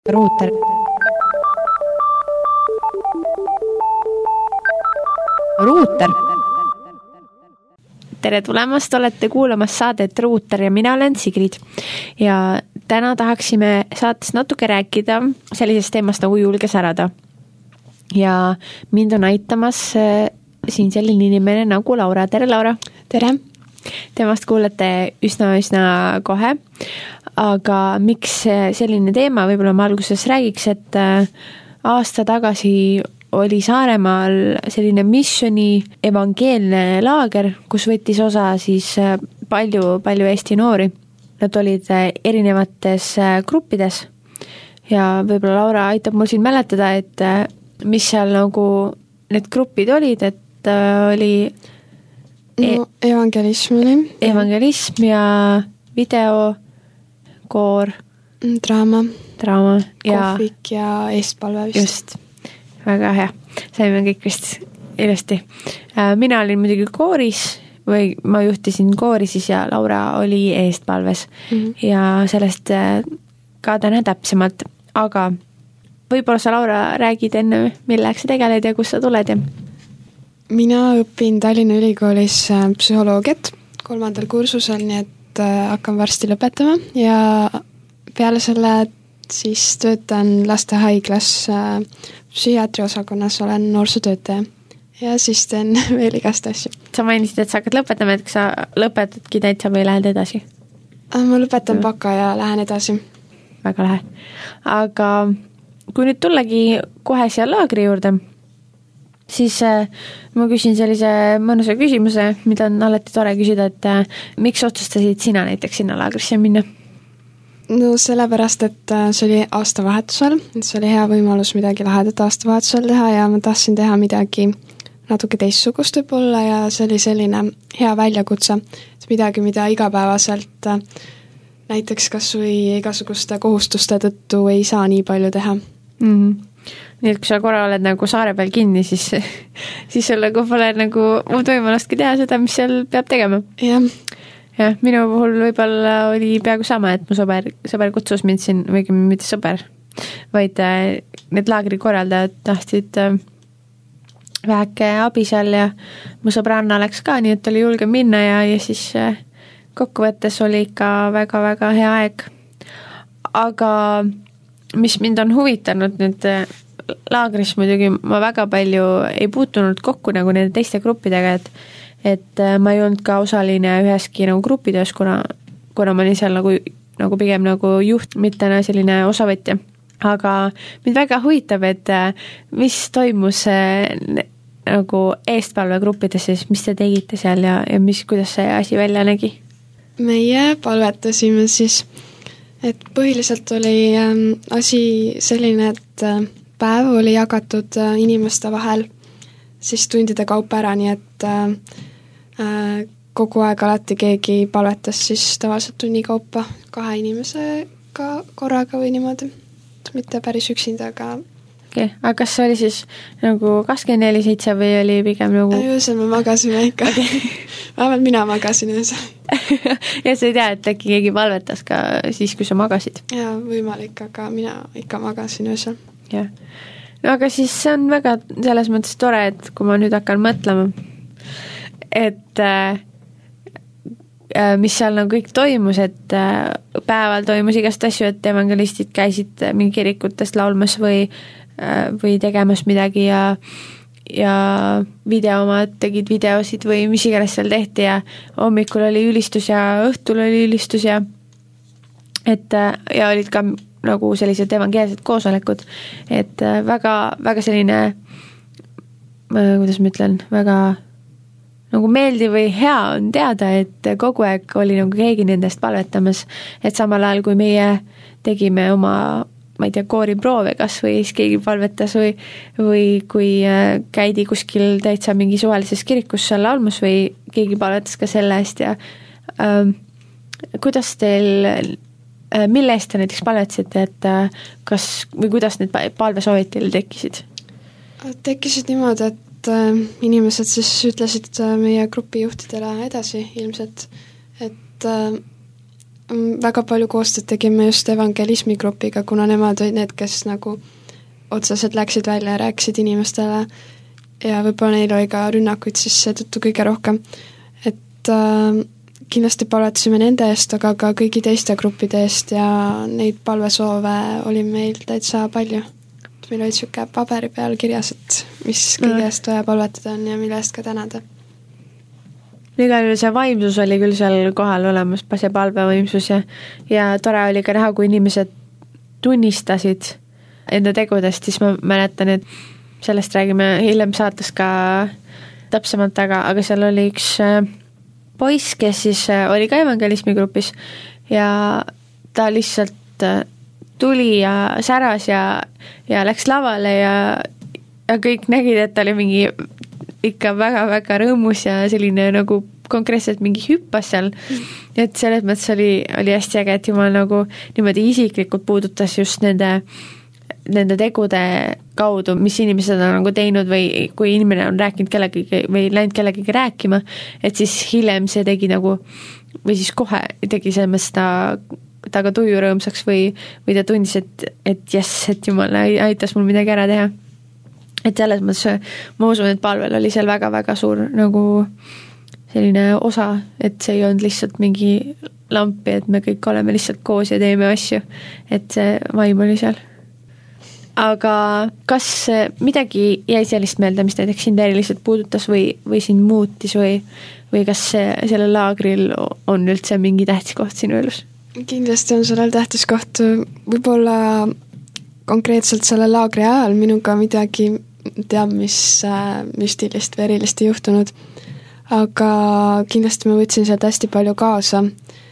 ruuter. Ruuter. Tere tulemast, olete kuulamas saadet Ruuter ja mina olen Sigrid. Ja täna tahaksime saates natuke rääkida sellisest teemast nagu julge särada. Ja mind on aitamas siin selline inimene nagu Laura. Tere, Laura! Tere! Temast kuulete üsna kohe. Aga miks selline teema, võib-olla ma alguses räägiks, et aasta tagasi oli Saaremaal selline missioni evangeelne laager, kus võttis osa siis palju Eesti noori. Nad olid erinevates gruppides ja võib-olla Laura aitab mul siin mäletada, et mis seal nagu need grupid olid, et oli evangelism oli. Evangelism ja video, koor, draama ja kohvik ja eestpalve vist. Just, väga hea. Saime kõik vist ilusti. Mina olin muidugi kooris või ma juhtisin koori siis ja Laura oli eestpalves ja sellest ka täna täpsemalt. Aga võib-olla sa, Laura, räägid enne, millega sa tegeled ja kus sa tuled? Mina õpin Tallinna Ülikoolis psühholoogiat 3. kursusel, nii et hakkan varsti lõpetama ja peale selle siis töötan lastehaiglas psühhiaatri osakonnas, olen noorsootöötaja ja siis teen veel igast asju. Sa mainisid, et sa hakkad lõpetama, et sa lõpetadki täitsa või lähed edasi? Ma lõpetan baka ja lähen edasi. Väga lähe. Aga kui nüüd tullagi kohe seal laagri juurde, siis ma küsin sellise mõnusa küsimuse, mida on alati tore küsida, et miks otsustasid sina näiteks sinna laagrisse minna? No sellepärast, et see oli aastavahetusel, et see oli hea võimalus midagi lahedat aastavahetusel teha ja ma tahtsin teha midagi natuke teistsugust võib-olla ja see oli selline hea väljakutse, et midagi, mida igapäevaselt näiteks kas või igasuguste kohustuste tõttu ei saa nii palju teha. Nii et kui sa korra oled nagu saare peal kinni, siis sul nagu pole nagu muud võimalustki teha seda, mis seal peab tegema. Ja minu puhul võib-olla oli peaaegu sama, et mu sõber kutsus mind siin, või mitte sõber, vaid need laagri korraldajad tahtsid väheke abi seal ja mu sõbranna läks ka, nii et oli julge minna ja siis kokkuvõttes oli ikka väga-väga hea aeg. Aga mis mind on huvitanud nüüd laagris muidugi, ma väga palju ei puutunud kokku nagu nende teiste gruppidega, et ma ei olnud ka osaline üheski nagu grupitöös, kuna ma olin seal nagu pigem nagu juht, mitte selline osavõtja. Aga mind väga huvitab, et mis toimus nagu eestpalve gruppides, siis mis te tegite seal ja kuidas see asi välja nägi? Meie palvetasime siis, et põhiliselt oli asi selline, et päev oli jagatud inimeste vahel siis tundide kaupa ära, nii et kogu aeg alati keegi palvetas siis tavaliselt tunni kaupa 2 inimesega korraga või niimoodi, mitte päris üksinda, aga... Okay. Aga kas see oli siis nagu 24/7 või oli pigem nagu... Öösel me magasime ikka. Okay. Vähemalt mina magasin öösel. Ja sa ei tea, et äkki keegi palvetas ka siis, kui sa magasid? Jaa, võimalik, aga mina ikka magasin öösel. Jah. No aga siis see on väga selles mõttes tore, et kui ma nüüd hakkan mõtlema, et mis seal nagu kõik toimus, et päeval toimus igast asju, et evangelistid käisid mingi kirikutest laulmas või tegemas midagi ja videomad tegid videosid või mis iganes seal tehti ja hommikul oli ülistus ja õhtul oli ülistus ja olid ka nagu sellised evangeelsed koosolekud, et väga selline, kuidas ma ütlen, väga nagu meeldiv või hea on teada, et kogu aeg oli nagu keegi nendest palvetamas, et samal ajal kui meie tegime oma, ma ei tea, kooriproove kas või siis keegi palvetas või kui käidi kuskil täitsa mingi suvalises kirikus seal laulmus või keegi palvetas ka selle eest ja kuidas teil mille eest te näiteks palvetasite, et või kuidas need palvesoovid teil tekkisid? Tekkisid niimoodi, et inimesed siis ütlesid meie grupijuhtidele edasi ilmselt, et väga palju koostööd tegime just evangelismi grupiga, kuna nemad olid need, kes nagu otseselt läksid välja ja rääkisid inimestele ja võib-olla neil oli ka rünnakuid siis seetõttu kõige rohkem. Et kindlasti palvetasime nende eest, aga ka kõigi teiste gruppide eest ja neid palvesoove oli meil täitsa palju. Meil oli siuke paberi peal kirjas, et mis kõige eest vaja palvetada on ja mille eest ka tänada. Igal see vaimsus oli küll seal kohal olemas, see palvevõimsus ja tore oli ka näha, kui inimesed tunnistasid enda tegudest, siis ma mäletan, et sellest räägime hiljem saates ka täpsemalt, aga seal oli üks poiss, kes siis oli ka evangelismi grupis ja ta lihtsalt tuli ja säras ja läks lavale ja kõik nägid, et ta oli mingi ikka väga-väga rõõmus ja selline nagu konkreetselt mingi hüppas seal, et selles mõttes oli hästi äge, et jumal nagu niimoodi isiklikult puudutas just nende tegude kaudu, mis inimesed on nagu teinud või kui inimene on rääkinud kellegagi või läinud kellegagi rääkima, et siis hiljem see tegi nagu, või siis kohe tegi selles mõttes ta ka tuju rõõmsaks või ta tundis, et jess, et jumal aitas mul midagi ära teha. Et selles mõttes ma usun, et palvel oli seal väga-väga suur nagu selline osa, et see ei olnud lihtsalt mingi lampi, et me kõik oleme lihtsalt koos ja teeme asju, et see vaim oli seal. Aga kas midagi jäi sellist meelde, mis näiteks sind eriliselt puudutas või sind muutis või kas sellel laagril on üldse mingi tähtis koht sinu elus? Kindlasti on sellel tähtis koht, võib-olla konkreetselt selle laagri ajal minuga midagi teab, mis müstilist või erilist ei juhtunud, aga kindlasti ma võtsin sealt hästi palju kaasa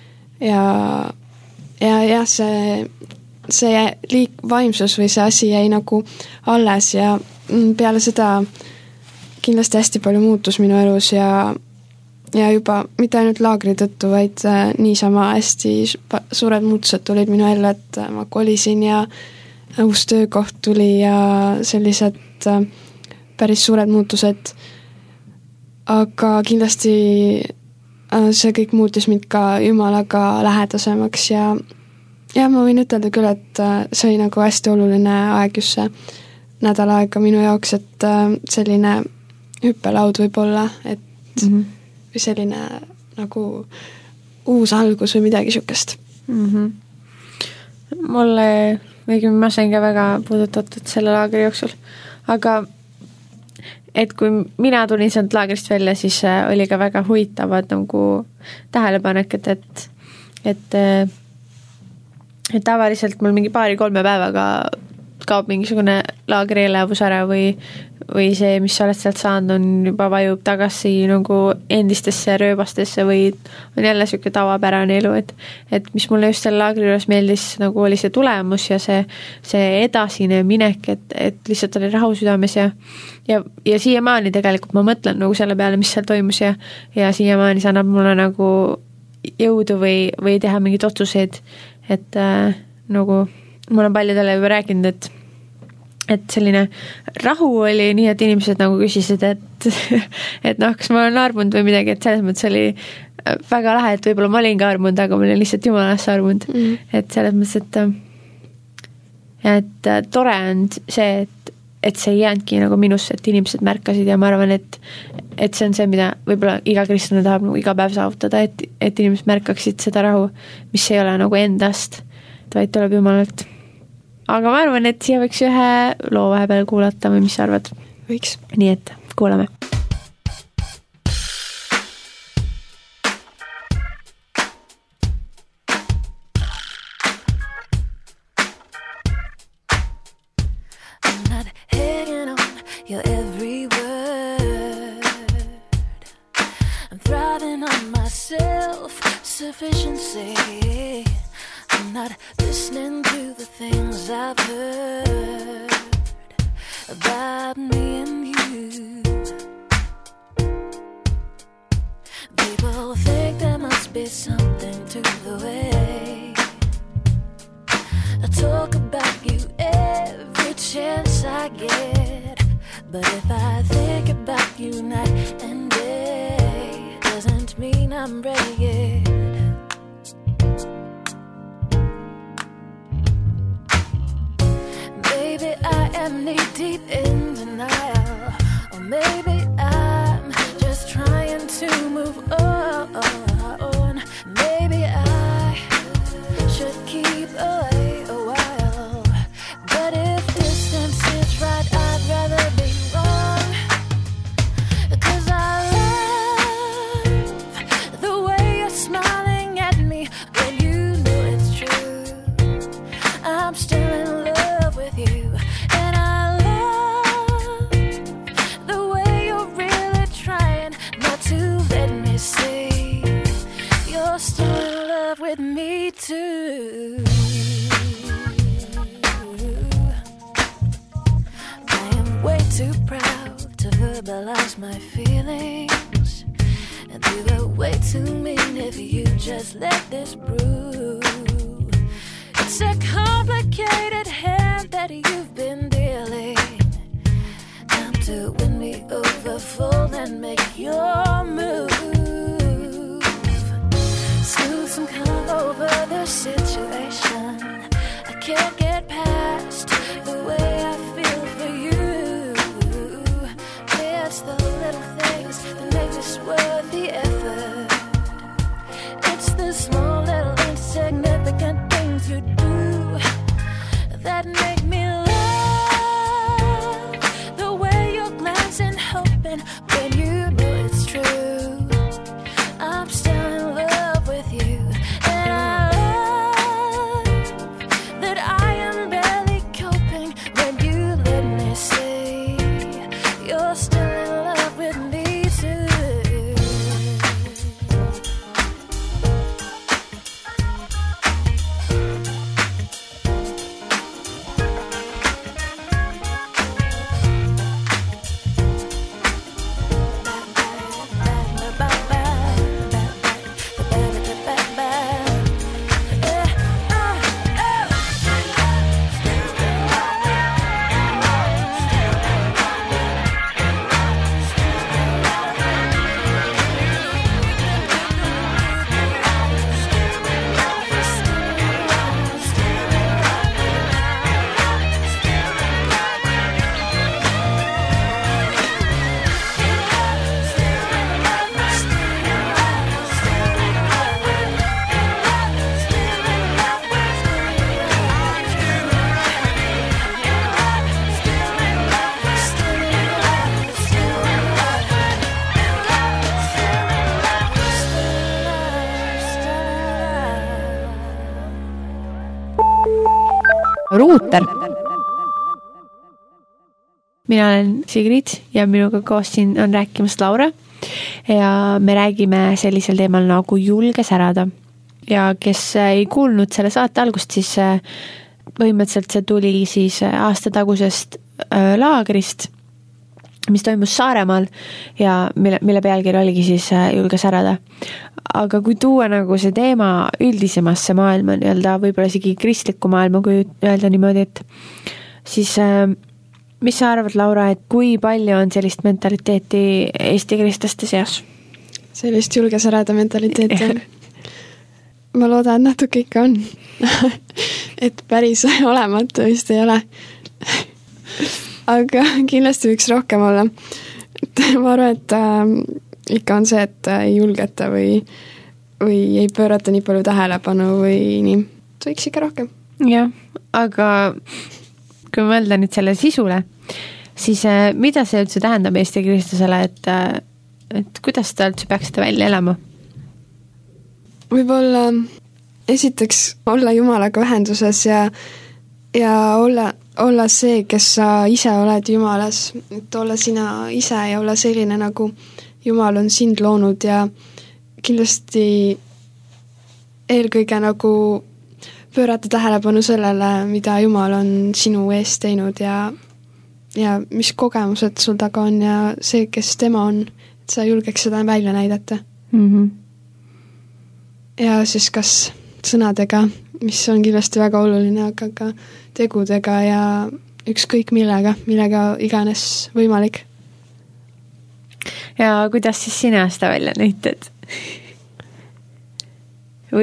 ja see vaimsus või see asi jäi nagu alles ja peale seda kindlasti hästi palju muutus minu elus ja juba mitte ainult laagri tõttu, vaid niisama hästi suured muutused tulid minu ellu, et ma kolisin ja uus töökoht tuli ja sellised päris suured muutused, aga kindlasti see kõik muutis mind ka Jumalaga lähedasemaks ja ma võin ütelda küll, et see oli nagu hästi oluline aeg just see nädal aega minu jaoks, et selline hüppelaud võib olla, et või selline nagu uus algus või midagi sükest. Mulle õigemini ma sain ka väga puudutatud selle laagri jooksul, aga et kui mina tulin sealt laagrist välja, siis oli ka väga huvitavad nagu tähelepanek, et tavaliselt mul mingi 2-3 päevaga kaob mingisugune laagri elavus ära või see, mis sa oled sealt saanud, on juba vajub tagasi nagu endistesse rööbastesse või on jälle siuke tavapärane elu, et mis mulle just selle laagri juures meeldis, nagu oli see tulemus ja see edasine minek, et lihtsalt oli rahu südames ja siiamaani tegelikult ma mõtlen nagu selle peale, mis seal toimus ja siiamaani see annab mulle nagu jõudu või teha mingid otsuseid, et nagu mul on paljudele juba rääkinud, et selline rahu oli nii, et inimesed nagu küsisid, et noh, kas ma olen armunud või midagi, et selles mõttes oli väga lahe, et võib-olla ma olin ka armunud, aga ma olin lihtsalt jumalasse armunud. Et selles mõttes, et tore on see, et see ei jäänudki nagu minusse, et inimesed märkasid ja ma arvan, et see on see, mida võib-olla iga kristlane tahab nagu iga päev saavutada, et inimesed märkaksid seda rahu, mis ei ole nagu endast, vaid tuleb Jumalalt. Aga ma arvan, et siia võiks ühe loo vahepeal kuulata või mis sa arvad? Võiks. Nii et kuulame. I'm not hanging on your every word. I'm thriving on my self-sufficiency. I'm not listening to the things I've heard about me and you. People think there must be something to the way I talk about you every chance I get. But if I think about you night and day, doesn't mean I'm ready yet. maybe I am knee-deep in denial, or maybe I'm just trying to move on. Maybe I should keep away a while, but if distance is right, I'd rather be wrong. 'Cause I love the way you're smiling at me when you know it's true. I'm still in love with you, and I love the way you're really trying not to let me see you're still in love with me too. I am way too proud to verbalize my feelings, and you were way too mean if you just let this brew. It's a complicated hand that you've been dealing. Time to win me over, fold and make your move. Smooth some calm over the situation. I can't get past the way I feel for you. It's the little things that make this worth the effort. It's the small little insignificant things you do that make me love the way you're glancing, hoping when you know it's true. I'm still in love with you, and I love that I am barely coping when you let me see you're still in love with me too. Ruuter. Mina olen Sigrid ja minuga koos siin on rääkimas Laura ja me räägime sellisel teemal nagu julge särada. Ja kes ei kuulnud selle saate algust, siis põhimõtteliselt see tuli siis aasta tagusest laagrist, mis toimus Saaremaal ja mille pealkiri oligi siis julge särada. Aga kui tuua nagu see teema üldisemasse maailma, võib-olla isegi kristlikku maailma, kui öelda niimoodi, et siis mis sa arvad, Laura, et kui palju on sellist mentaliteeti Eesti kristlaste seas? Sellist julge särada mentaliteeti on. Ma loodan, et natuke ikka on. Et päris olematu vist ei ole. Aga kindlasti võiks rohkem olla. Ma arvan, et ikka on see, et ei julgeta või ei pöörata nii palju tähelepanu või nii. Võiks ikka rohkem. Jah, aga kui mõelda nüüd selle sisule, siis mida see üldse tähendab Eesti kristlasele, et kuidas ta üldse peaks seda välja elama? Võib-olla esiteks olla Jumalaga ühenduses ja olla see, kes sa ise oled Jumalas, et olla sina ise ja olla selline, nagu Jumal on sind loonud ja kindlasti eelkõige nagu pöörata tähelepanu sellele, mida Jumal on sinu eest teinud ja mis kogemused sul taga on ja see, kes tema on, et sa julgeks seda välja näidata. Mm-hmm. Ja siis kas sõnadega, mis on kindlasti väga oluline, aga ka tegudega ja ükskõik millega iganes võimalik. Ja kuidas siis sina seda välja näitad?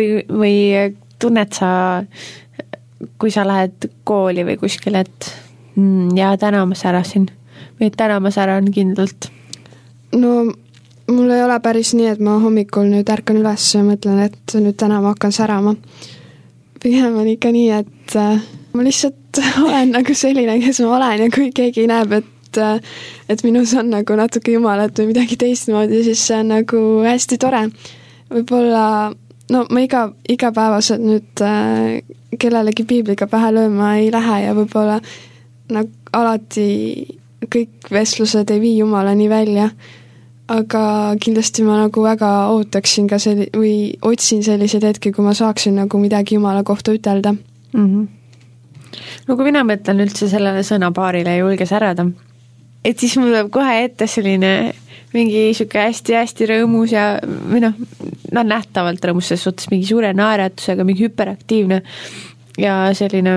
Või tunned sa, kui sa lähed kooli või kuskil, et Ja täna ma särasin. Või täna ma säran kindlalt. No mul ei ole päris nii, et ma hommikul nüüd ärkan üles ja mõtlen, et nüüd täna ma hakkan särama. Pigem on ikka nii, et ma lihtsalt olen nagu selline, kes ma olen ja kui keegi näeb, et minus on nagu natuke jumalat või midagi teistmoodi, siis see on nagu hästi tore. Võib-olla, no ma igapäevaselt nüüd kellelegi piibliga pähe lööma ei lähe ja võib-olla nagu alati kõik vestlused ei vii jumalani välja, aga kindlasti ma nagu väga ootaksin ka või otsin selliseid hetki, kui ma saaksin nagu midagi jumala kohta ütelda. No kui mina mõtlen üldse sellele sõnapaarile julge särada, et siis mul tuleb kohe ette selline mingi siuke hästi-hästi rõõmus ja või nähtavalt rõõmus selles suhtes mingi suure naeratusega, mingi hüperaktiivne ja selline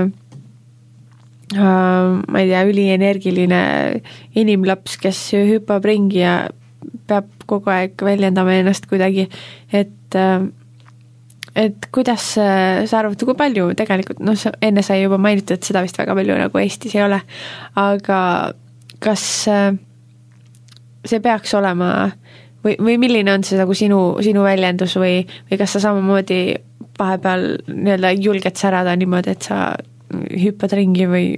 ma ei tea, ülienergiline inimlaps, kes hüppab ringi ja peab kogu aeg väljendama ennast kuidagi, et kuidas sa arvad, kui palju tegelikult, enne sai juba mainitud, et seda vist väga palju nagu Eestis ei ole, aga kas see peaks olema või milline on see nagu sinu väljendus või kas sa samamoodi vahepeal nii-öelda julged särada niimoodi, et sa hüppad ringi või?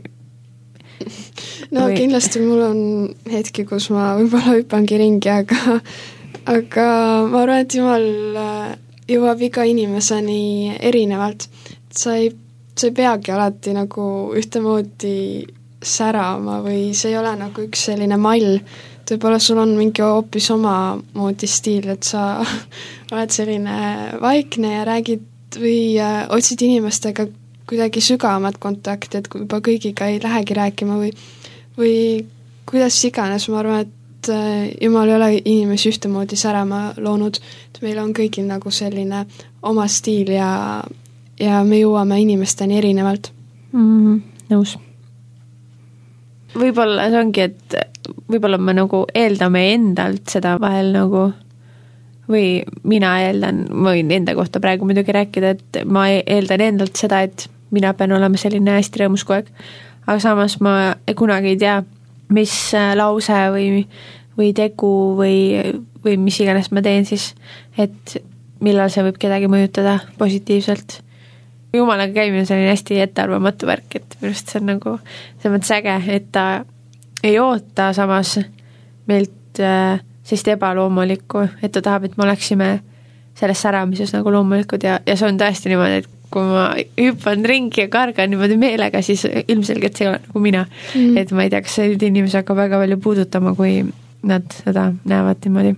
No kindlasti mul on hetki, kus ma võib-olla hüppangi ringi, aga ma arvan, et Jumal jõuab iga inimeseni erinevalt. Sa ei peagi alati nagu ühtemoodi särama või see ei ole nagu üks selline mall, võib-olla sul on mingi hoopis oma moodi stiil, et sa oled selline vaikne ja räägid või otsid inimestega kuidagi sügavamat kontakti, et juba kõigiga ei lähegi rääkima või kuidas iganes, ma arvan, et Jumal ei ole inimesi ühtemoodi särama loonud, et meil on kõigil nagu selline oma stiil ja me jõuame inimesteni erinevalt. Nõus. Võib-olla see ongi, et võib-olla me nagu eeldame endalt seda vahel nagu või mina eeldan, ma võin enda kohta praegu muidugi rääkida, et ma eeldan endalt seda, et mina pean olema selline hästi rõõmus kogu aeg, aga samas ma kunagi ei tea, mis lause või tegu või mis iganes ma teen siis, et millal see võib kedagi mõjutada positiivselt. Jumalaga käimine on selline hästi ettearvamatu värk, et minust see on nagu see mõttes äge, et ta ei oota samas meilt sellist ebaloomulikku, et ta tahab, et me oleksime selles säramises nagu loomulikud ja see on tõesti niimoodi, et kui ma hüppan ringi ja kargan niimoodi meelega, siis ilmselgelt see ei ole nagu mina. Et ma ei tea, kas see inimesi hakkab väga palju puudutama, kui nad seda näevad niimoodi.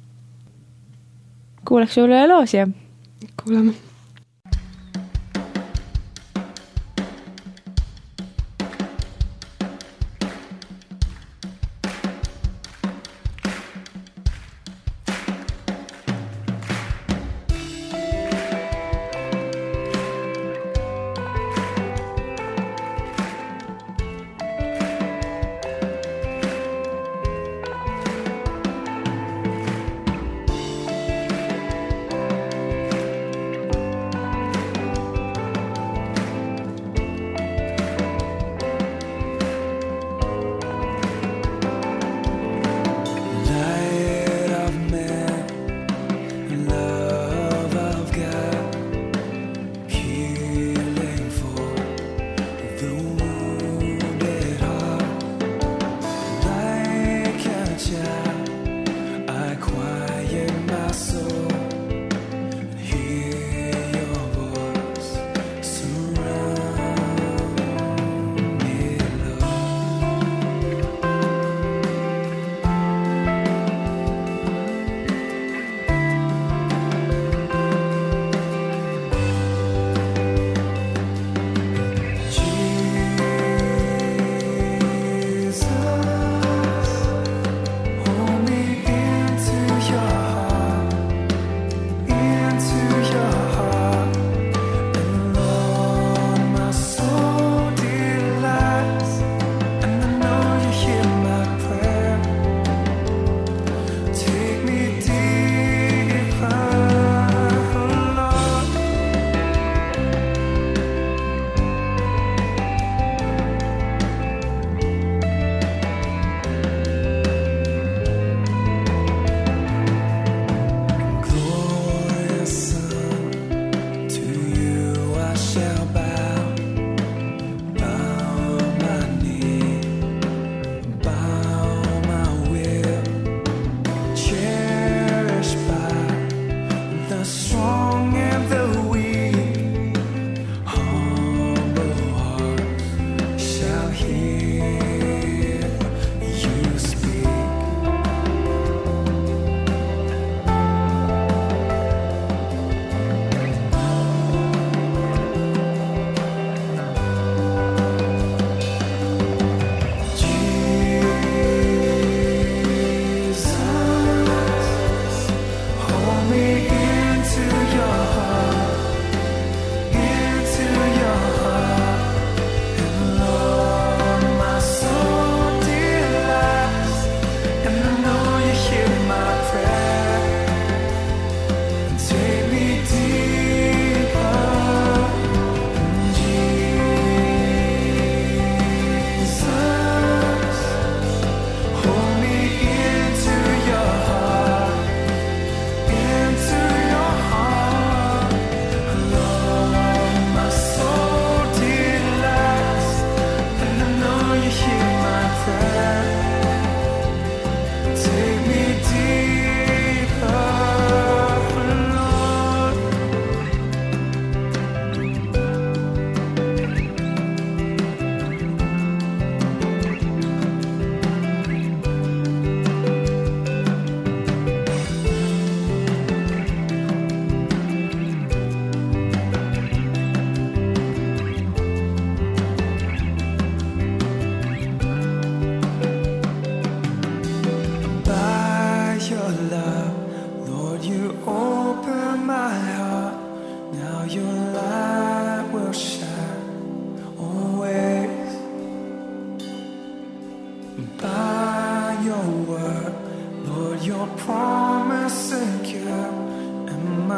Kuuleks sulle loo siia? Kuulame.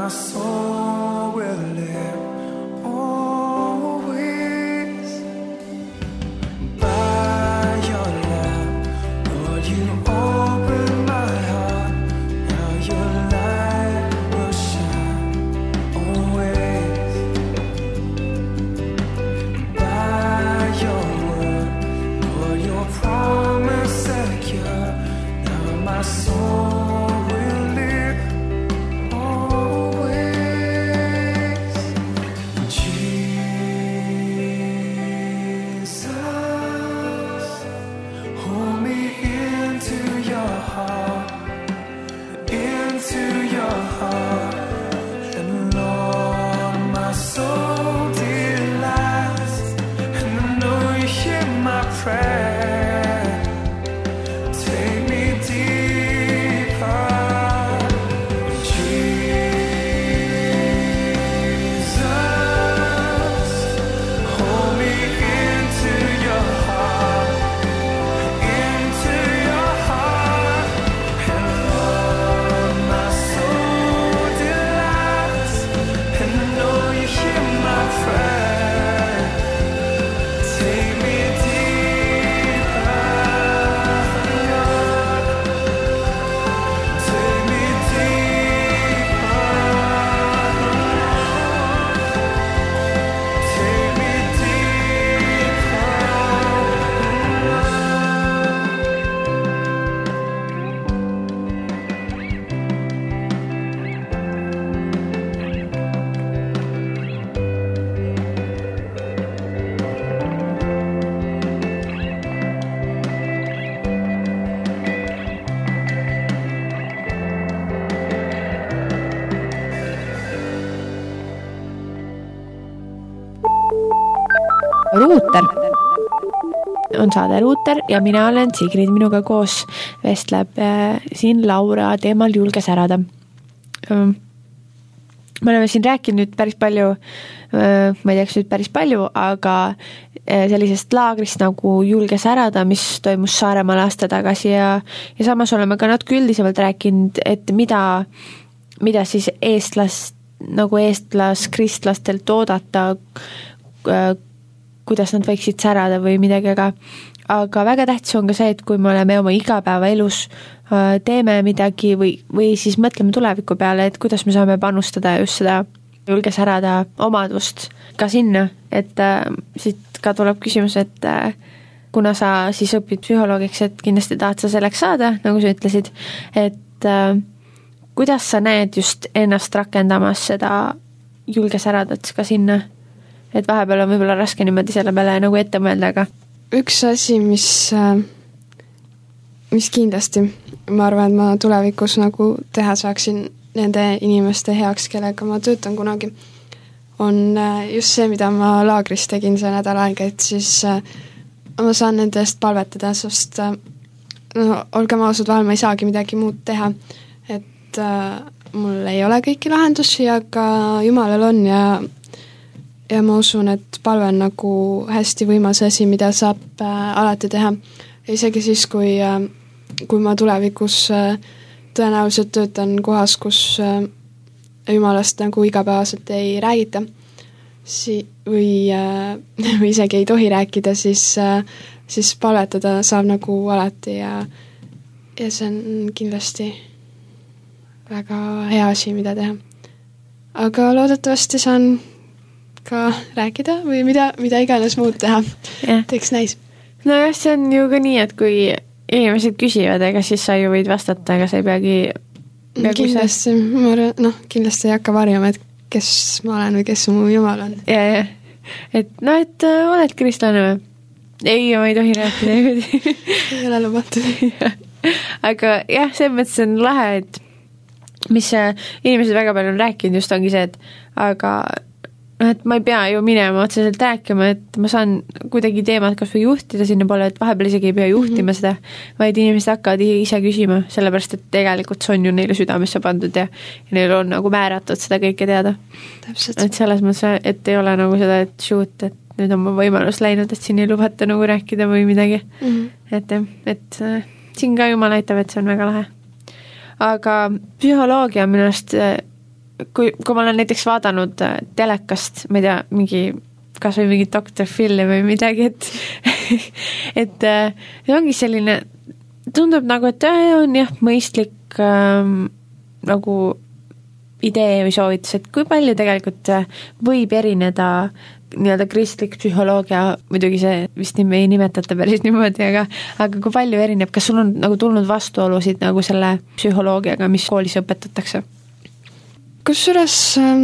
my soul will live always by your love. Lord, you open my heart. Now your light will shine always by your word. Lord, your promise secure. Now my soul will live always. Jesus, hold me into your heart, into your heart. And Lord, my soul delights, and I know you hear my prayer. Take me deeper, Jesus, hold me into your heart, into your heart. And Lord, my soul delights, and I know you hear my prayer. Take me deeper, take me deeper, take me Ruuter on saade Ruuter ja mina olen Sigrid, minuga koos vestleb siin Laura teemal julge särada. Me oleme siin rääkinud nüüd päris palju, ma ei teaks nüüd päris palju, aga sellisest laagrist nagu julge särada, mis toimus Saaremaal aasta tagasi ja samas oleme ka natuke üldisemalt rääkinud, et mida siis eestlaskristlastel oodata, kuidas nad võiksid särada või midagi, aga väga tähtis on ka see, et kui me oleme oma igapäevaelus teeme midagi või siis mõtleme tuleviku peale, et kuidas me saame panustada just seda julge särada omadust ka sinna, et siit ka tuleb küsimus, et kuna sa siis õpid psühholoogiks, et kindlasti tahad sa selleks saada, nagu sa ütlesid, et kuidas sa näed just ennast rakendamas seda julge säradat ka sinna? Et vahepeal on võib-olla raske niimoodi selle peale nagu ette mõelda, aga üks asi, mis kindlasti ma arvan, et ma tulevikus nagu teha saaksin nende inimeste heaks, kellega ma töötan kunagi, on just see, mida ma laagris tegin see nädal aega, et siis ma saan nende eest palvetada, sest olgem ausad, vahel ma ei saagi midagi muud teha, et mul ei ole kõiki lahendusi, aga Jumalal on ja ma usun, et palve on nagu hästi võimas asi, mida saab alati teha. Ja isegi siis, kui ma tulevikus tõenäoliselt töötan kohas, kus Jumalast nagu igapäevaselt ei räägita või isegi ei tohi rääkida, siis palvetada saab nagu alati ja see on kindlasti väga hea asi, mida teha. Aga loodetavasti saan ka rääkida või mida iganes muud teha. Teeks näis. No jah, see on ju ka nii, et kui inimesed küsivad, ega siis sa ju võid vastata, aga sa ei peagi kindlasti, kindlasti ei hakka varjama, et kes ma olen või kes mu Jumal on. Ja. Et oled kristlane või? Ei, ma ei tohi rääkida. Ei ole lubatud. Aga jah, see mõttes on lahe, et mis inimesed väga palju on rääkinud, just ongi see, et ma ei pea ju minema otseselt rääkima, et ma saan kuidagi teemat kas või juhtida sinna poole, et vahepeal isegi ei pea juhtima seda, vaid inimesed hakkavad ise küsima, sellepärast et tegelikult see on ju neile südamesse pandud ja neil on nagu määratud seda kõike teada. Täpselt. Et selles mõttes, et ei ole nagu seda, et shoot, et nüüd on mu võimalus läinud, et siin ei lubata nagu rääkida või midagi. Et siin ka Jumal aitab, et see on väga lahe. Aga psühholoogia on minu arust kui ma olen näiteks vaadanud telekast, ma ei tea, kas või mingi Dr. Phil'i või midagi, et see ongi selline, tundub nagu, et on jah, mõistlik nagu idee või soovitus, et kui palju tegelikult võib erineda nii-öelda kristlik psühholoogia, muidugi see vist ei nimetata päris niimoodi, aga kui palju erineb, kas sul on nagu tulnud vastuolusid nagu selle psühholoogiaga, mis koolis õpetatakse? Kusjuures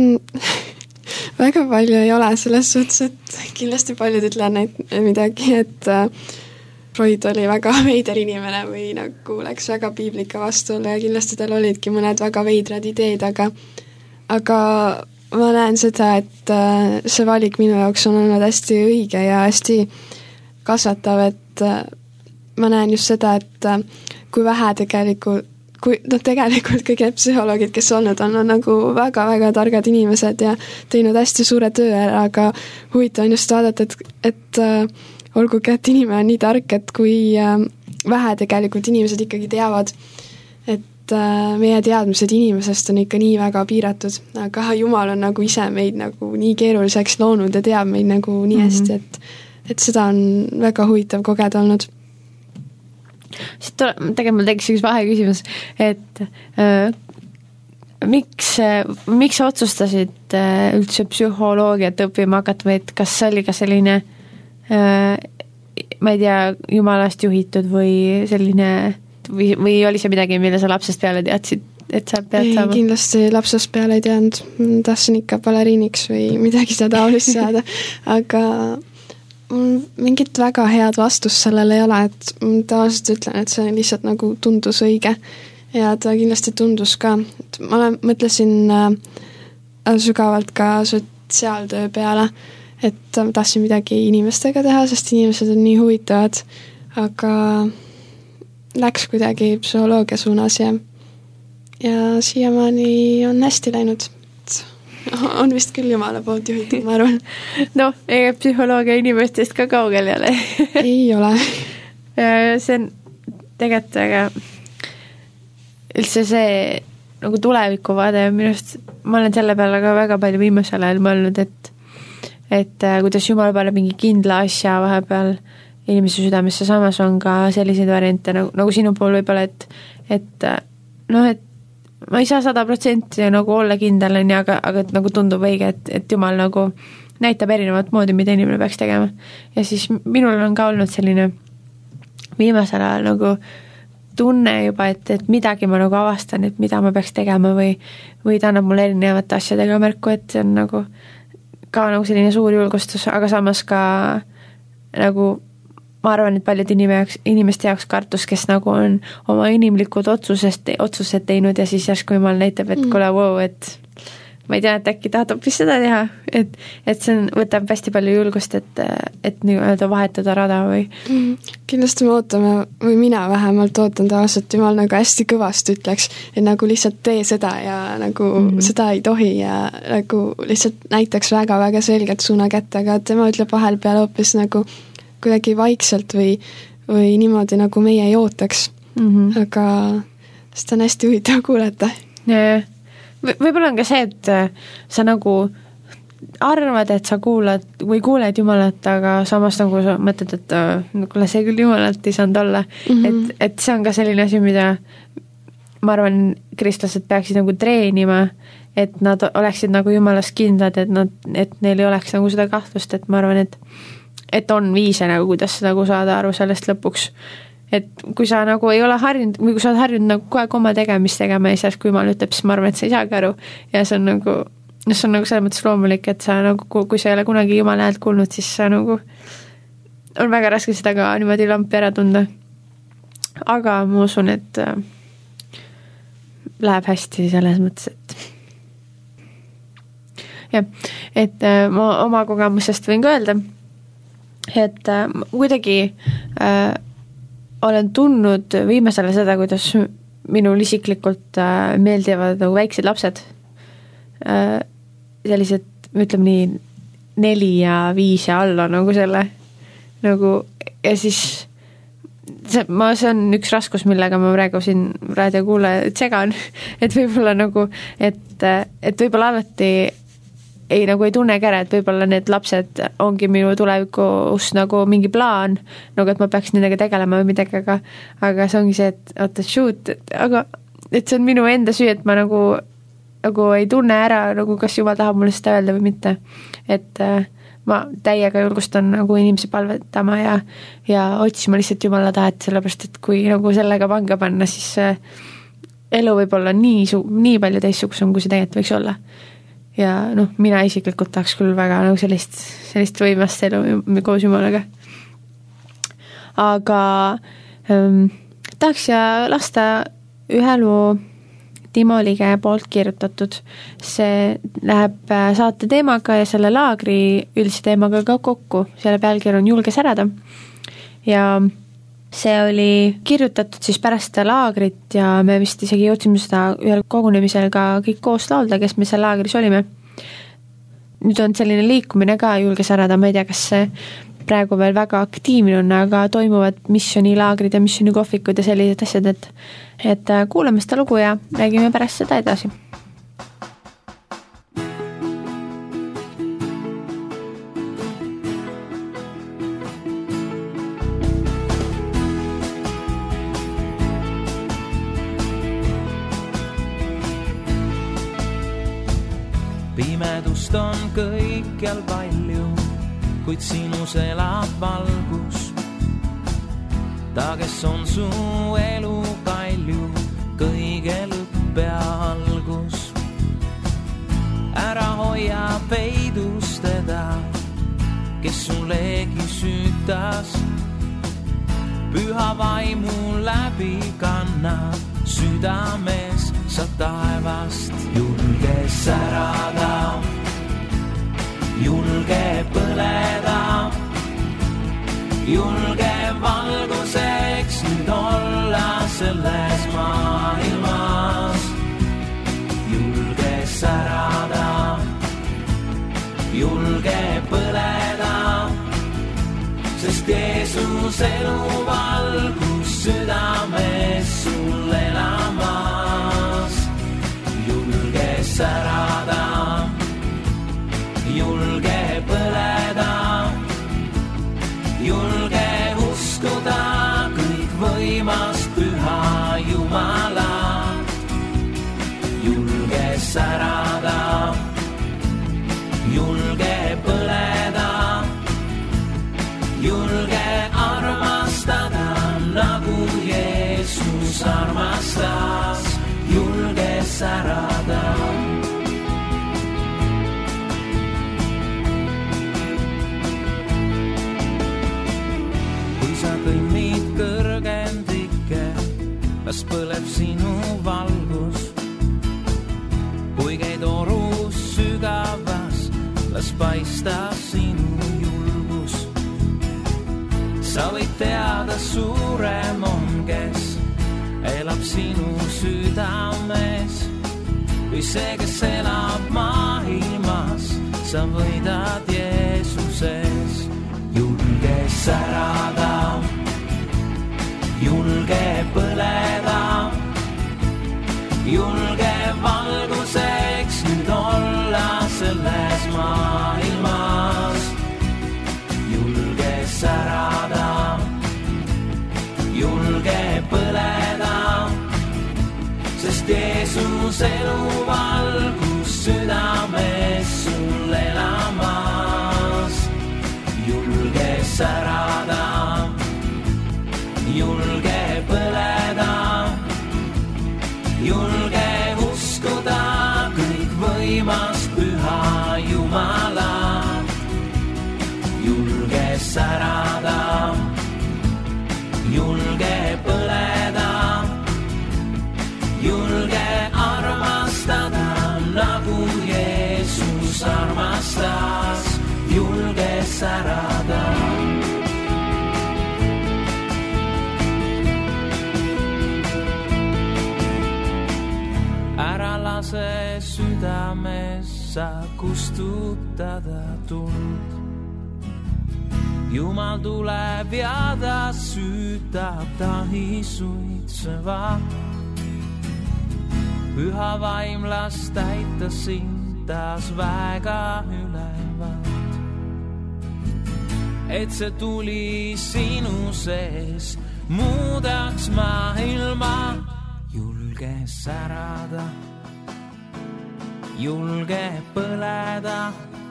väga palju ei ole selles suhtes, et kindlasti paljud ütlevad midagi, et Freud oli väga veider inimene või nagu läks väga piiblika vastuolle ja kindlasti tal olidki mõned väga veidrad ideed, aga ma näen seda, et see valik minu jaoks on olnud hästi õige ja hästi kasvatav, et ma näen just seda, et kui vähe tegelikult kõik need psühholoogid, kes olnud on nagu väga-väga targad inimesed ja teinud hästi suure töö ära, aga huvitav on just vaadata, et olgugi, et inimene on nii tark, et kui vähe tegelikult inimesed ikkagi teavad, et meie teadmised inimesest on ikka nii väga piiratud, aga Jumal on nagu ise meid nagu nii keeruliseks loonud ja teab meid nagu nii hästi, et seda on väga huvitav kogeda olnud. Tegelikult mul tekkis üks vaheküsimus, et miks sa otsustasid üldse psühholoogiat õppima hakata või et kas oli ka selline ma ei tea, jumalast juhitud või selline või oli see midagi, mille sa lapsest peale teadsid, et sa pead saama? Kindlasti lapsest peale ei teadnud, tahtsin ikka baleriiniks või midagi seda taolist saada, aga mingit väga head vastust sellele ei ole, et tavaliselt ütlen, et see lihtsalt nagu tundus õige ja ta kindlasti tundus ka, et ma mõtlesin sügavalt ka sotsiaaltöö peale, et tahtsin midagi inimestega teha, sest inimesed on nii huvitavad, aga läks kuidagi psühholoogia suunas ja siiamaani on hästi läinud. On vist küll Jumala poolt juhitud, ma arvan. Noh, ega psühholoogia inimestest ka kaugel jälle. Ei ole. See on tegelikult väga üldse see nagu tulevikuvaade minust, ma olen selle peale ka väga palju viimasel ajal mõelnud, et kuidas Jumal paneb mingi kindla asja vahepeal inimese südamesse, samas on ka selliseid variante nagu sinu pool võib-olla, et ma ei saa 100% nagu olla kindel, aga nagu tundub õige, et Jumal nagu näitab erinevat moodi, mida inimene peaks tegema. Ja siis minul on ka olnud selline viimasel ajal nagu tunne juba, et midagi ma nagu avastan, et mida ma peaks tegema või ta annab mulle erinevate asjadega märku, et see on nagu ka nagu selline suur julgustus, aga samas ka nagu ma arvan, et paljud inimeste jaoks kartus, kes nagu on oma inimlikud otsused teinud ja siis järsku Jumal näitab, et kuule, et ma ei tea, et äkki tahad hoopis seda teha, et see võtab hästi palju julgust, et nii-öelda vahetada rada või Kindlasti me ootame, või mina vähemalt ootan tavaliselt Jumal nagu hästi kõvasti ütleks, et nagu lihtsalt tee seda ja nagu seda ei tohi ja nagu lihtsalt näitaks väga-väga selgelt suuna kätte, aga tema ütleb vahel peale hoopis nagu kuidagi vaikselt või niimoodi nagu meie ei ootaks. Aga seda on hästi huvitav kuulata. Võib-olla on ka see, et sa nagu arvad, et sa kuuled kuuled Jumalat, aga samas nagu sa mõtled, et kuule, see küll Jumalat ei saanud olla. Et see on ka selline asi, mida ma arvan, kristlased peaksid nagu treenima, et nad oleksid nagu Jumalast kindlad, et neil ei oleks nagu seda kahtlust, et ma arvan, et on viise nagu, kuidas nagu saada aru sellest lõpuks. Et kui sa nagu ei ole harjunud, või kui sa oled harjunud nagu kohe oma tegemist tegema ja siis kui Jumal ütleb, siis ma arvan, et sa ei saagi aru. Ja see on nagu selles mõttes loomulik, et sa nagu, kui sa ei ole kunagi Jumala häält kuulnud, siis sa nagu on väga raske seda ka niimoodi lampi ära tunda. Aga ma usun, et läheb hästi selles mõttes, et ma oma kogemusest võin ka öelda, et kuidagi olen tundnud viimasele seda, kuidas minul isiklikult meeldivad nagu väiksed lapsed. Sellised, ütleme nii, 4 ja 5 ja alla nagu selle. Nagu, ja siis see on üks raskus, millega ma praegu siin raadiokuulajad segan, et võib-olla nagu, et võib-olla alati ei tunnegi ära, et võib-olla need lapsed ongi minu tulevikus nagu mingi plaan, nagu et ma peaks nendega tegelema või midagi, aga see ongi see, et oota, shoot, aga et see on minu enda süü, et ma nagu ei tunne ära, nagu kas Jumal tahab mulle seda öelda või mitte. Et ma täiega julgustan nagu inimesi palvetama ja otsima lihtsalt Jumala tahet, sellepärast, et kui nagu sellega panga panna, siis elu võib olla nii palju teistsugusem, kui see tegelikult võiks olla. Ja mina isiklikult tahaks küll väga nagu sellist võimast elu koos Jumalaga. Aga tahaks ja lasta ühe loo Timo Lige poolt kirjutatud. See läheb saate teemaga ja selle laagri üldse teemaga ka kokku. Selle pealkiri on Julge särada. Ja see oli kirjutatud siis pärast laagrit ja me vist isegi jõudsime seda ühel kogunemisel ka kõik koos laulda, kes me seal laagris olime. Nüüd on selline liikumine ka Julge särada, ma ei tea, kas see praegu veel väga aktiivne on, aga toimuvad missionilaagrid ja missionikohvikud ja sellised asjad, et kuulame seda lugu ja räägime pärast seda edasi. Pimedust on kõikjal palju, kuid sinus elab valgus. Ta, kes on su elu kalju, kõige lõpp ja algus. Ära hoia peidus teda, kes sulegi süütas. Püha vaimu läbi kanna, südames sa taevast. Julge särada, julge põleda, julge valguseks nüüd olla selles maailmas. Julge särada, julge põleda, sest Jeesus elu valgus südames sul elamas. Julge särada, julge põleda, julge uskuda kõik võimast püha Jumala. Julge särada, julge põleda, julge armastada nagu Jeesus armastas. Julge särada. Kui sa kõnnid kõrgendikke, las põleb sinu valgus. Kui käid orus sügavas, las paista sinu julgus. Sa võid teada suurem on, kes elab sinu südames. Kui see, kes elab maailmas, sa võidad Jeesuses. Julge särada, julge põleda, julge valguseks nüüd olla selles maailmas. Julge särada, julge põleda, sest Jeesus elu valgus südames sul elamas. Julge särada, julge põleda, julge uskuda kõik võimast püha Jumala. Julge särada, julge põleda, julge armastada nagu Jeesus armastas. Julge särada. Ära lase südames sa kustutada tuld. Jumal tuleb ja ta süütab, ta ei suitseva. Püha vaim las täita sind taas väga ülevalt. Et see tuli sinu sees, muudaks maailma. Julge särada, julge põleda,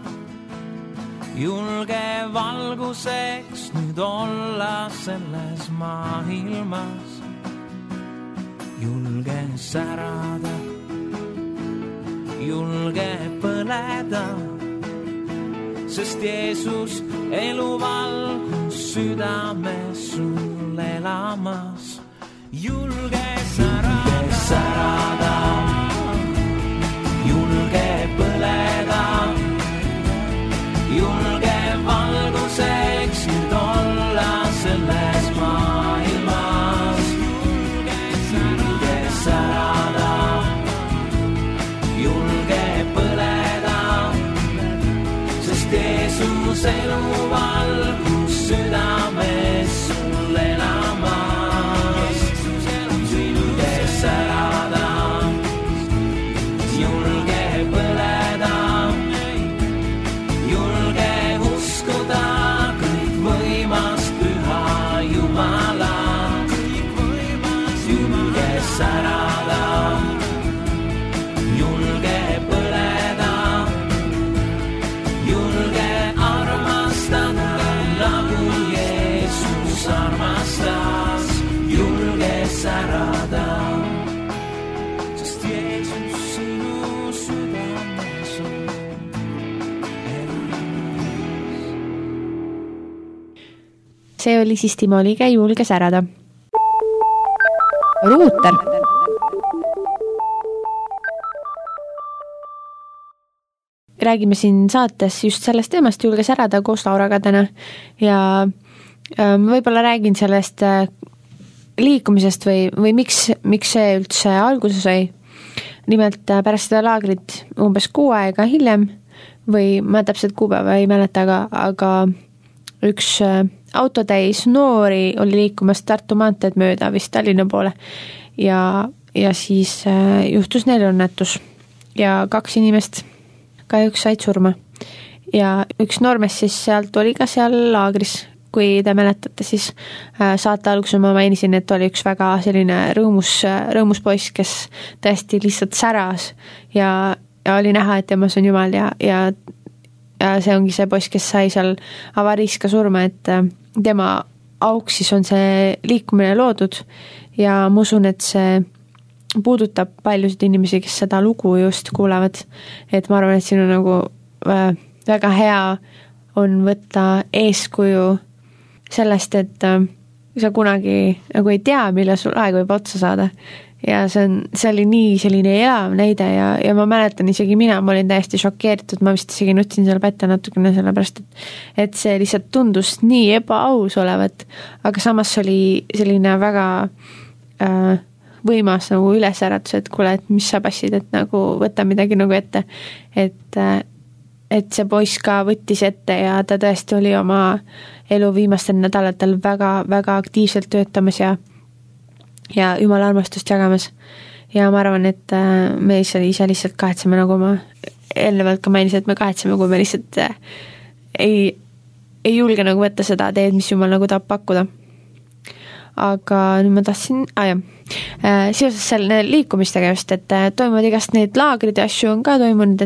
julge valguseks nüüd olla selles maailmas. Julge särada, julge põleda, sest Jeesus eluvalgus südames sul elamas. Julge särada, julge põleda, julge valguseks nüüd olla selles maailmas. Julge särada, julge põleda, sest Jeesus eluvalgus südames sul elamas. Julge särada, julge põleda, julge uskuda kõik võimast püha Jumala. Julge särada, julge põleda, julge armastada nagu Jeesus armastas. Julge särada, sest Jeesus sinu südames on elamas. See oli siis Timo Liige Julge särada. Ruuter. Räägime siin saates just sellest teemast Julge särada koos Lauraga täna ja võib-olla räägin sellest liikumisest või miks see üldse alguse sai. Nimelt pärast seda laagrit umbes 6 aega hiljem või ma täpselt kuupäeva ei mäleta, aga üks autotäis noori oli liikumas Tartu maanteed mööda vist Tallinna poole ja siis juhtus neil õnnetus ja 2 inimest kahjuks said surma. Ja üks noormees siis sealt oli ka seal laagris, kui te mäletate, siis saate alguses ma mainisin, et oli üks väga selline rõõmus poiss, kes tõesti lihtsalt säras ja oli näha, et temas on Jumal ja see ongi see poiss, kes sai seal avariis ka surma, et tema auks siis on see liikumine loodud ja ma usun, et see puudutab paljusid inimesi, kes seda lugu just kuulevad, et ma arvan, et siin on nagu väga hea on võtta eeskuju sellest, et sa kunagi nagu ei tea, millal sul aeg võib otsa saada ja see oli nii selline elav näide ja ma mäletan isegi ma olin täiesti šokeeritud, ma vist isegi nutsin selle pätte natukene sellepärast, et see lihtsalt tundus nii ebaaus olevat, aga samas oli selline väga võimas nagu ülesäratus, et kuule, et mis sa passid, et nagu võta midagi nagu ette, et see poiss ka võttis ette ja ta tõesti oli oma elu viimastel nädalatel väga aktiivselt töötamas ja Jumala armastust jagamas. Ja ma arvan, et me ise lihtsalt kahetseme, nagu ma eelnevalt ka mainisin, et me kahetseme, kui me lihtsalt ei julge nagu võtta seda teed, mis Jumal nagu tahab pakkuda. Aga nüüd ma tahtsin, seoses selle liikumistega just, et toimuvad igast neid laagrid ja asju on ka toimunud,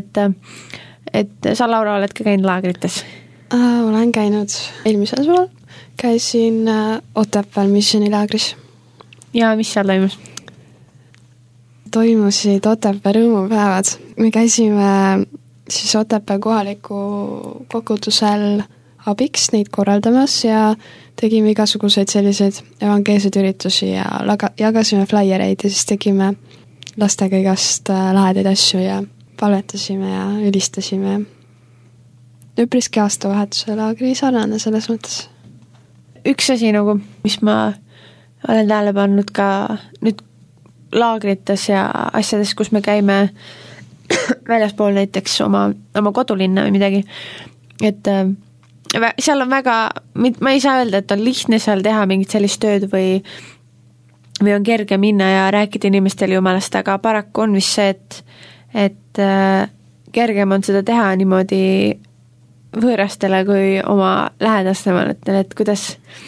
et sa, Laura, oled ka käinud laagrites? Olen käinud eelmisel suvel, käisin Otepääl missioonilaagris. Ja mis seal toimus? Toimusid Otepää rõõmupäevad. Me käisime siis Otepää kohaliku kogutusel abiks neid korraldamas ja tegime igasuguseid selliseid evangeelseid üritusi ja jagasime flaiereid ja siis tegime lastega igast lahedaid asju ja palvetasime ja ülistasime. Üpriski aastavahetuse laagri sarnane selles mõttes. Üks asi nagu, mis ma olen tähele pannud ka nüüd laagrites ja asjades, kus me käime väljaspool näiteks oma kodulinna või midagi, et seal on väga, ma ei saa öelda, et on lihtne seal teha mingit sellist tööd või on kerge minna ja rääkida inimestele jumalast, aga paraku on vist see, et kergem on seda teha niimoodi võõrastele kui oma lähedastevanatele, et kuidas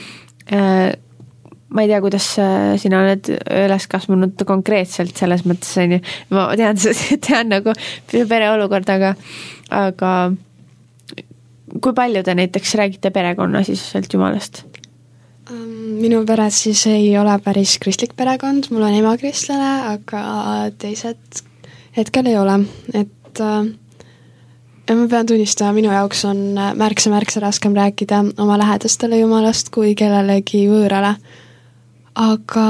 ma ei tea, kuidas sina oled üles kasvanud konkreetselt selles mõttes, on ju. Ma tean nagu pere olukorda, aga kui palju te näiteks räägite perekonna siseselt jumalast? Minu peres siis ei ole päris kristlik perekond, mul on ema kristlane, aga teised hetkel ei ole. Et ja ma pean tunnistama, minu jaoks on märksa raskem rääkida oma lähedastele jumalast kui kellelegi võõrale. Aga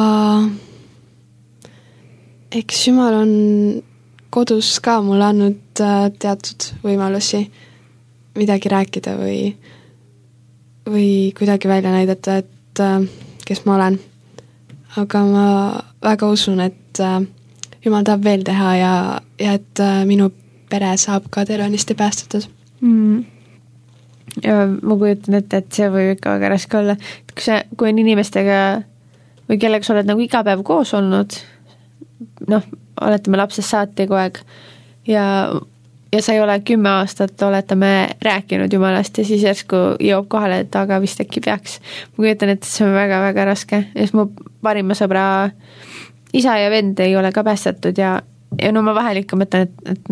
eks Jumal on kodus ka mulle andnud teatud võimalusi midagi rääkida või kuidagi välja näidata, et kes ma olen. Aga ma väga usun, et Jumal tahab veel teha ja et minu pere saab ka tervenisti päästetud. Ja ma kujutan ette, et see võib ikka väga raske olla. Kui on inimestega või kellega sa oled nagu iga päev koos olnud, oletame lapsest saati kogu aeg ja sa ei ole 10 aastat, oletame, rääkinud jumalast ja siis järsku jõuab kohale, et aga vist äkki peaks. Ma kujutan, et see on väga-väga raske. Ja siis mu parima sõbra isa ja vend ei ole ka päästetud ja ma vahel ikka mõtlen,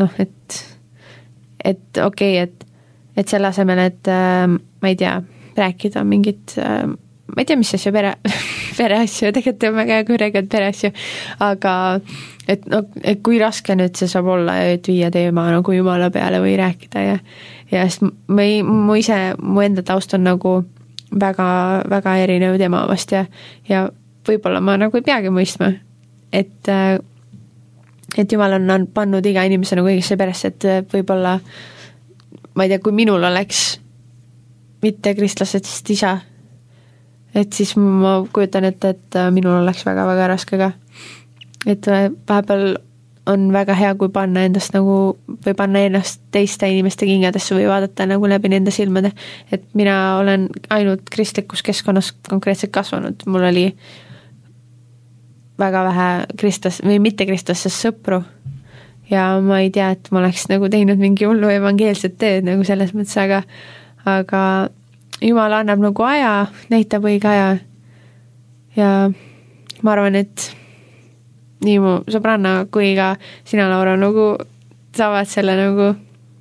et okei, et selle asemel, et ma ei tea, rääkida mingit ma ei tea, mis asju pereasju, tegelikult on väga hea, kui räägivad pereasju, aga et kui raske nüüd see saab olla, et viia teema nagu Jumala peale või rääkida ja sest mu enda taust on nagu väga, väga erinev tema omast ja võib-olla ma nagu ei peagi mõistma, et Jumal on pannud iga inimese nagu õigesse peresse, et võib-olla ma ei tea, kui minul oleks mitte kristlasest isa, et siis ma kujutan ette, et minul oleks väga-väga raske ka. Et vahepeal on väga hea, kui panna ennast nagu, või panna ennast teiste inimeste kingadesse või vaadata nagu läbi nende silmade. Et mina olen ainult kristlikus keskkonnas konkreetselt kasvanud. Mul oli väga vähe või mitte kristlassest sõpru ja ma ei tea, et ma oleks nagu teinud mingi hullu evangeelset teed nagu selles mõttes, aga Jumal annab nagu aja, näitab õige aja ja ma arvan, et nii mu sõbranna kui ka sina, Laura, nagu saavad selle nagu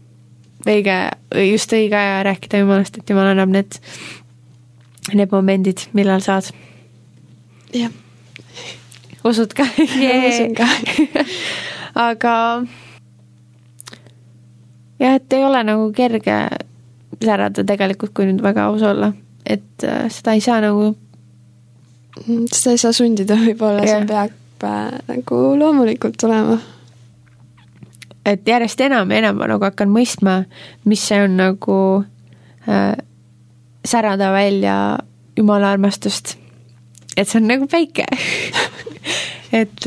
just õige aja rääkida Jumalast, et Jumal annab need momendid, millal saad. Jah. Usud ka? Usun ka. Aga jah, et ei ole nagu kerge särada tegelikult, kui nüüd väga aus olla, et seda ei saa nagu seda ei saa sundida võib-olla, see peab nagu loomulikult tulema. Et järjest enam ma nagu hakkan mõistma, mis see on nagu särada välja Jumala armastust, et see on nagu päike et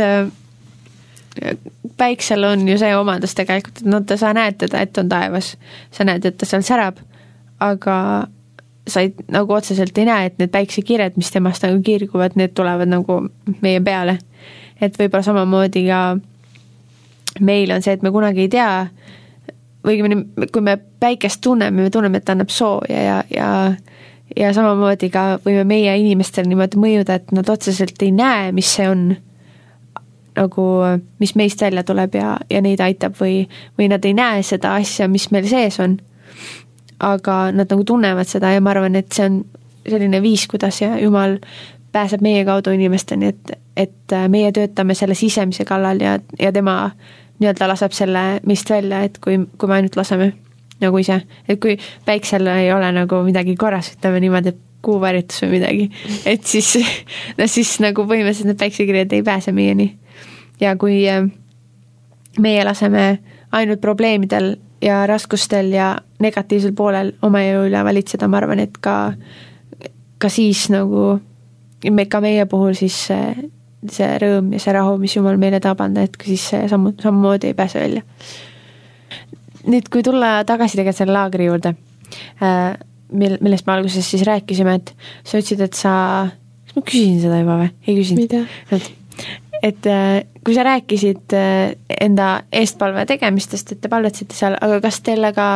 päiksel on ju see omadus tegelikult, et sa näed teda, et on taevas, sa näed, et ta seal särab, aga sa nagu otseselt ei näe, et need päiksekiired, mis temast nagu kirguvad, need tulevad nagu meie peale. Et võib-olla samamoodi ka meil on see, et me kunagi ei tea, või kui me päikest tunneme, me tunneme, et ta annab sooja ja samamoodi ka võime meie inimestel niimoodi mõjuda, et nad otseselt ei näe, mis see on, nagu, mis meist välja tuleb ja neid aitab või nad ei näe seda asja, mis meil sees on. Aga nad nagu tunnevad seda ja ma arvan, et see on selline viis, kuidas ja Jumal pääseb meie kaudu inimesteni, et meie töötame selle sisemise kallal ja tema nii-öelda laseb selle meist välja, et kui me ainult laseme nagu ise, et kui päiksel ei ole nagu midagi korras, ütleme niimoodi, et kuuvarjutus või midagi, et siis nagu põhimõtteliselt need päiksekirjad ei pääse meieni. Ja kui meie laseme ainult probleemidel ja raskustel ja negatiivsel poolel oma elu üle valitseda, ma arvan, et ka siis nagu ka meie puhul siis see rõõm ja see rahu, mis Jumal meile tahab anda, et siis see samamoodi ei pääse välja. Nüüd, kui tulla tagasi tegelikult selle laagri juurde, millest me alguses siis rääkisime, et sa ütlesid, et kas ma küsin seda juba või? Ei küsinud. Mida? Et kui sa rääkisid enda eestpalve tegemistest, et te palvetasite seal, aga kas teile ka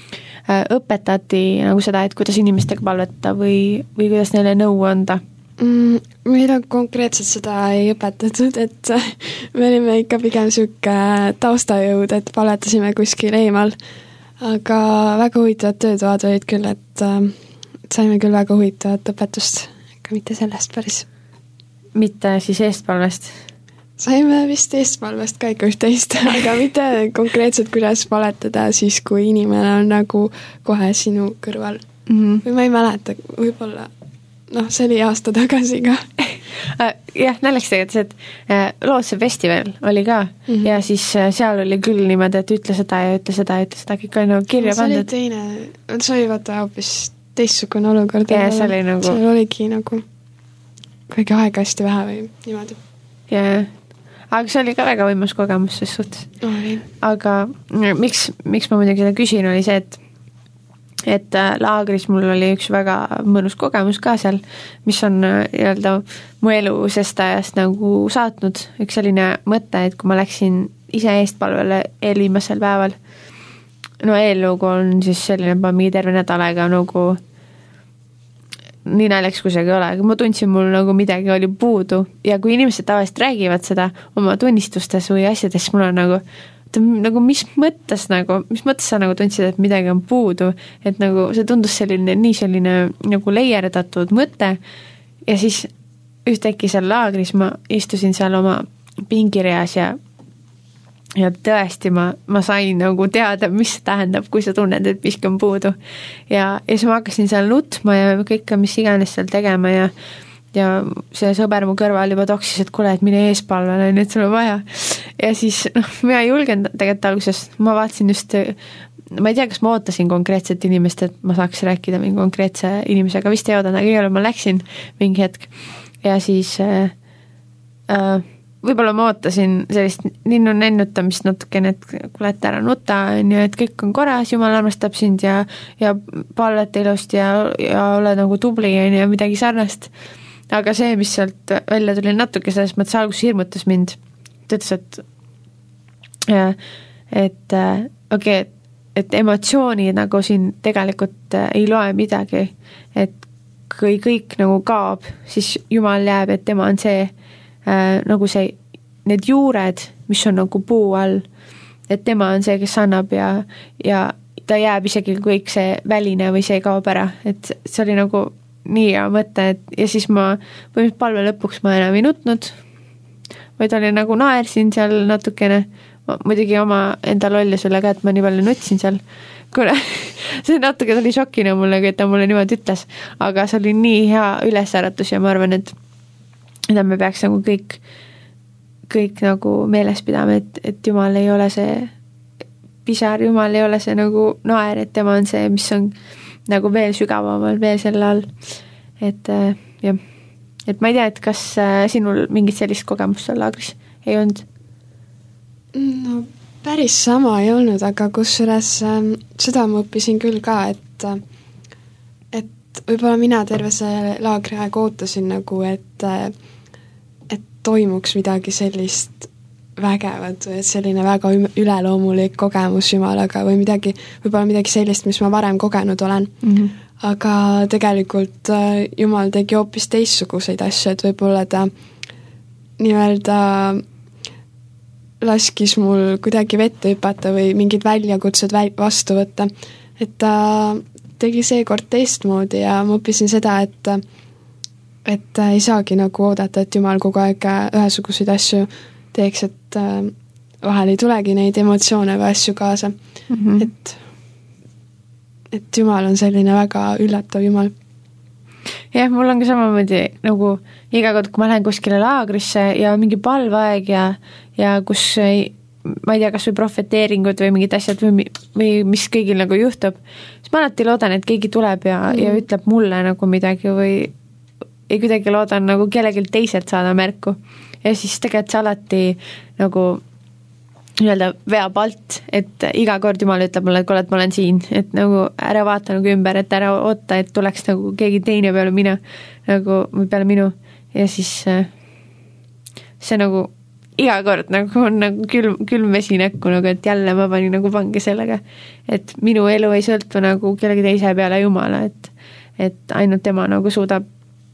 õpetati nagu seda, et kuidas inimestega palvetada või kuidas neile nõu anda? Meil on konkreetselt seda ei õpetatud, et me olime ikka pigem siuke taustajõud, et palvetasime kuskil eemal. Aga väga huvitavad töötoad olid küll, et saime küll väga huvitavat õpetust, aga mitte sellest päris. Mitte siis eestpalvest? Saime vist eestpalvest ka ikka üht-teist, aga mitte konkreetselt, kuidas palvetada siis, kui inimene on nagu kohe sinu kõrval. Või ma ei mäleta, võib-olla, see oli aasta tagasi ka. Jah, naljakas tegelikult, et Lootuse festival oli ka ja siis seal oli küll niimoodi, et ütle seda ja ütle seda, kõik oli nagu kirja pandud. See oli vaata hoopis teistsugune olukord. Ja see oli nagu... Seal oligi nagu kõige aegasti vähe või niimoodi. Jaa, aga see oli ka väga võimas kogemus ses suhtes. Aga miks ma muidugi seda küsin, oli see, et laagris mul oli üks väga mõnus kogemus ka seal, mis on nii-öelda mu elu sest ajast nagu saatnud. Üks selline mõte, et kui ma läksin ise eestpalvele eelviimasel päeval, eellugu on siis selline, et ma mingi terve nädal aega nagu nii naljaks kui see ei ole, aga ma tundsin, mul nagu midagi oli puudu ja kui inimesed tavaliselt räägivad seda oma tunnistustes või asjades, mul on nagu mis mõttes sa nagu tundsid, et midagi on puudu, et nagu see tundus selline nagu leierdatud mõte ja siis ühtäkki seal laagris ma istusin seal oma pingireas ja tõesti ma sain nagu teada, mis see tähendab, kui sa tunned, et miski on puudu. Ja siis ma hakkasin seal nutma ja kõike, mis iganes seal tegema ja see sõber mu kõrval juba toksis, et kuule, et mine eespalvele, nüüd sul on vaja. Ja siis mina ei julgenud tegelikult alguses, ma vaatasin just, ma ei tea, kas ma ootasin konkreetset inimest, et ma saaks rääkida mingi konkreetse inimesega, vist ei oodanud, aga igal ma läksin mingi hetk ja siis võib-olla ma ootasin sellist ninnu nennutamist natukene, et kuule, et ära nuta, et kõik on korras, Jumal armastab sind ja palveta ilusti ja ole nagu tubli ja midagi sarnast. Aga see, mis sealt välja tuli natuke, selles mõttes alguses hirmutas mind. Ta ütles, et emotsiooni nagu siin tegelikult ei loe midagi, et kui kõik nagu kaob, siis Jumal jääb, et tema on see nagu need juured, mis on nagu puu all, et tema on see, kes annab ja ta jääb isegi kõik see väline või see kaob ära, et see oli nagu nii hea mõte, ja siis ma põhimõtteliselt palve lõpuks ma enam ei nutnud, vaid oli nagu naersin seal natukene, muidugi oma enda lollusele ka, et ma nii palju nutsin seal, kuule, see natuke tuli šokina mulle, et ta mulle niimoodi ütles, aga see oli nii hea ülesäratus ja ma arvan, et me peaks nagu kõik nagu meeles pidama, et Jumal ei ole see pisar, Jumal ei ole see nagu naer, et tema on see, mis on nagu veel sügavamal, veel selle all. Et ma ei tea, et kas sinul mingit sellist kogemust seal laagris ei olnud? No päris sama ei olnud, aga kusjuures seda ma õppisin küll ka, et võib-olla mina terve see laagri aeg ootasin nagu, et toimuks midagi sellist vägevat või et selline väga üleloomulik kogemus Jumalaga või võib-olla midagi sellist, mis ma varem kogenud olen. Aga tegelikult Jumal tegi hoopis teistsuguseid asju, et võib-olla ta nii-öelda laskis mul kuidagi vette hüpata või mingid väljakutsed vastu võtta. Et ta tegi seekord teistmoodi ja ma õppisin seda, et ei saagi nagu oodata, et Jumal kogu aeg ühesuguseid asju teeks, et vahel ei tulegi neid emotsioone või asju kaasa. Et Jumal on selline väga üllatav Jumal. Jah, mul on ka samamoodi nagu iga kord, kui ma lähen kuskile laagrisse ja mingi palveaeg ja kus ma ei tea, kas või prohveteeringud või mingid asjad või mis kõigil nagu juhtub, siis ma alati loodan, et keegi tuleb ja ütleb mulle nagu midagi või ei kuidagi loodan nagu kellelgi teiselt saada märku. Ja siis tegelikult see alati nagu nii-öelda veab alt, et iga kord Jumal ütleb mulle, et kuule, et ma olen siin, et nagu ära vaata nagu ümber, et ära oota, et tuleks nagu keegi teine peale mina, nagu peale minu ja siis see nagu iga kord nagu on nagu külm vesi näkku, nagu et jälle ma panin nagu vangi sellega, et minu elu ei sõltu nagu kellegi teise peale Jumala, et ainult tema nagu suudab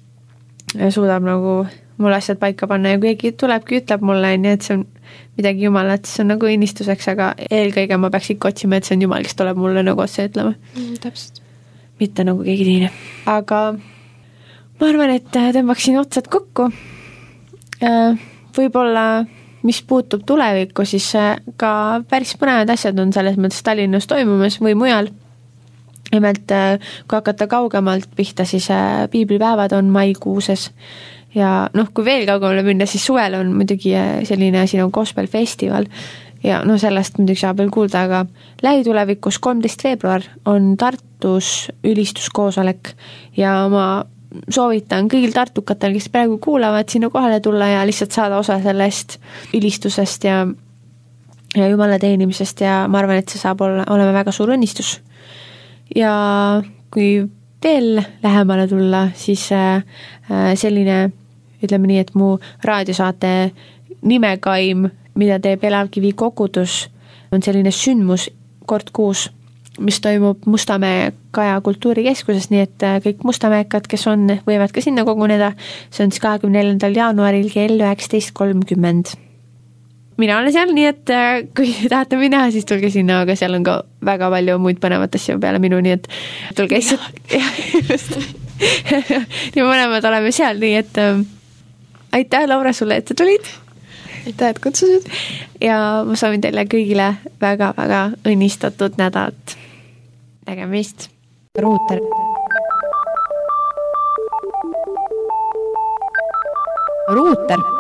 nagu mul asjad paika panna ja keegi tulebki, ütleb mulle, et see on midagi Jumalat, see on nagu õnnistuseks, aga eelkõige ma peaks ikka otsima, et see on Jumal, kes tuleb mulle nagu otse ütlema. Täpselt. Mitte nagu keegi teine. Aga ma arvan, et tõmbaksin otsad kokku. Võib-olla, mis puutub tulevikku, siis ka päris põnevad asjad on selles mõttes Tallinnas toimumas või mujal. Nimelt, kui hakata kaugemalt pihta, siis piiblipäevad on maikuuses ja kui veel kaugemale minna, siis suvel on muidugi selline asi nagu Gospel Festival ja sellest muidugi saab veel kuulda, aga lähitulevikus 13. veebruar on Tartus ülistuskoosolek ja ma soovitan kõigil tartukatel, kes praegu kuulavad, sinna kohale tulla ja lihtsalt saada osa sellest ülistusest ja Jumala teenimisest ja ma arvan, et see saab olema väga suur õnnistus. Ja kui veel lähemale tulla, siis selline, ütleme nii, et mu raadiosaate nimekaim, mida teeb Elavkivi kogudus, on selline sündmus kord kuus, mis toimub Mustamäe Kaja kultuurikeskuses, nii et kõik mustamäekad, kes on, võivad ka sinna koguneda. See on siis 24. jaanuaril kell 19.30. Mina olen seal, nii et kui tahate minna, siis tulge sinna, aga seal on ka väga palju muid põnevat asju peale minu, nii et tulge lihtsalt. Nii mõlemad oleme seal, nii et aitäh, Laura, sulle, et sa tulid. Aitäh, et kutsusid. Ja ma soovin teile kõigile väga-väga õnnistatud nädalat. Nägemist. Ruuter. Ruuter.